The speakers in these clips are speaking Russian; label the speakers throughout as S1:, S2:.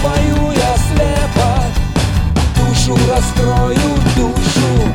S1: свою я слепо, душу раскрою, душу.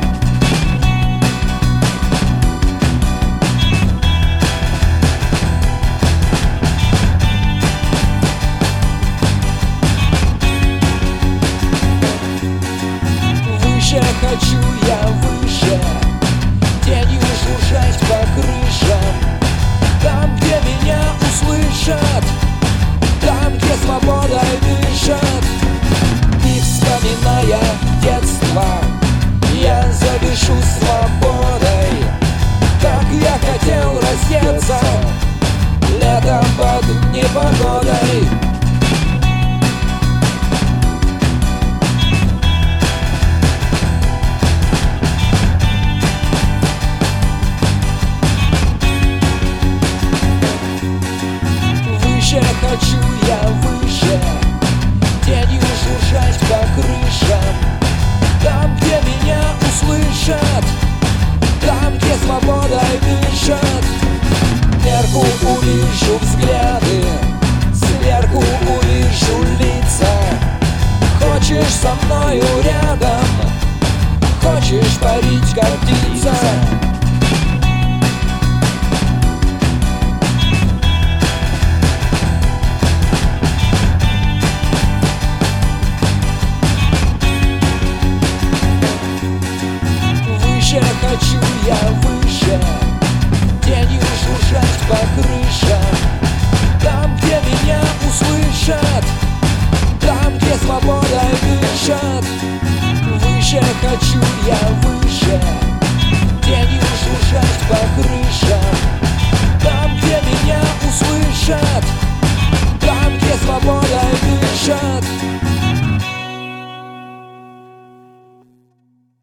S1: Выше хочу я, выше, тенью жужжать по крышам, там, где меня услышат, там, где свободой дышат. И вспоминая детство, я задышу свободой. Как я хотел раздеться летом под непогодой. Выше хочу я, выше, тенью жужжать по крышам, там, где меня услышат, там, где свободой дышат. Сверху увижу взгляды, сверху увижу лица. Хочешь со мною рядом, хочешь парить как птица. Выше хочу я, выше, тенью жужжать по крышам, там, где меня услышат, там, где свободой дышат. Выше хочу я, выше.